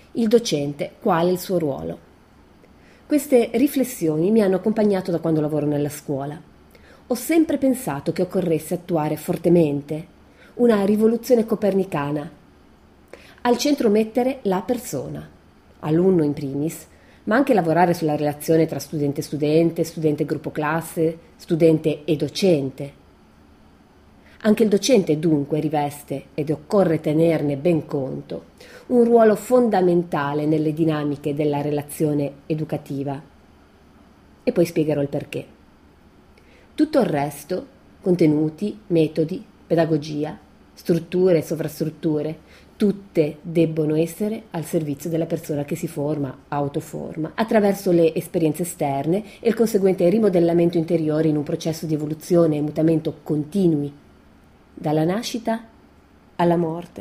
Il docente, qual è il suo ruolo? Queste riflessioni mi hanno accompagnato da quando lavoro nella scuola. Ho sempre pensato che occorresse attuare fortemente una rivoluzione copernicana. Al centro mettere la persona, alunno in primis, ma anche lavorare sulla relazione tra studente e studente, studente e gruppo classe, studente e docente. Anche il docente dunque riveste, ed occorre tenerne ben conto, un ruolo fondamentale nelle dinamiche della relazione educativa. E poi spiegherò il perché. Tutto il resto, contenuti, metodi, pedagogia, strutture e sovrastrutture, tutte debbono essere al servizio della persona che si forma, autoforma, attraverso le esperienze esterne e il conseguente rimodellamento interiore in un processo di evoluzione e mutamento continui, dalla nascita alla morte.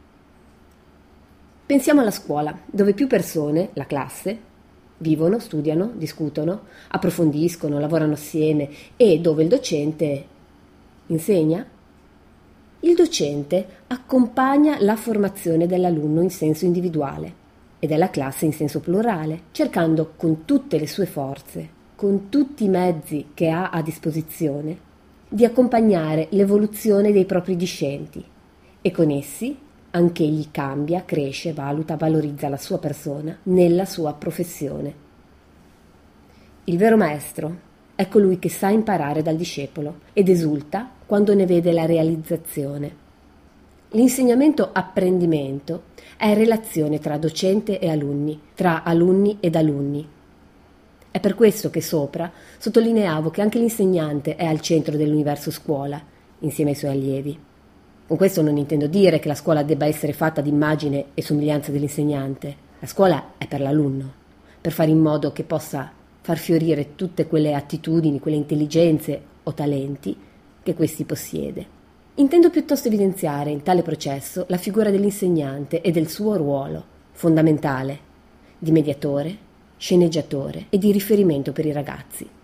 Pensiamo alla scuola, dove più persone, la classe, vivono, studiano, discutono, approfondiscono, lavorano assieme e dove il docente insegna. Il docente accompagna la formazione dell'alunno in senso individuale e della classe in senso plurale, cercando con tutte le sue forze, con tutti i mezzi che ha a disposizione, di accompagnare l'evoluzione dei propri discenti e con essi anch'egli cambia, cresce, valuta, valorizza la sua persona nella sua professione. Il vero maestro è colui che sa imparare dal discepolo ed esulta quando ne vede la realizzazione. L'insegnamento-apprendimento è relazione tra docente e alunni, tra alunni ed alunni. È per questo che sopra sottolineavo che anche l'insegnante è al centro dell'universo scuola, insieme ai suoi allievi. Con questo non intendo dire che la scuola debba essere fatta di immagine e somiglianza dell'insegnante. La scuola è per l'alunno, per fare in modo che possa far fiorire tutte quelle attitudini, quelle intelligenze o talenti che questi possiede. Intendo piuttosto evidenziare in tale processo la figura dell'insegnante e del suo ruolo, fondamentale, di mediatore, sceneggiatore e di riferimento per i ragazzi.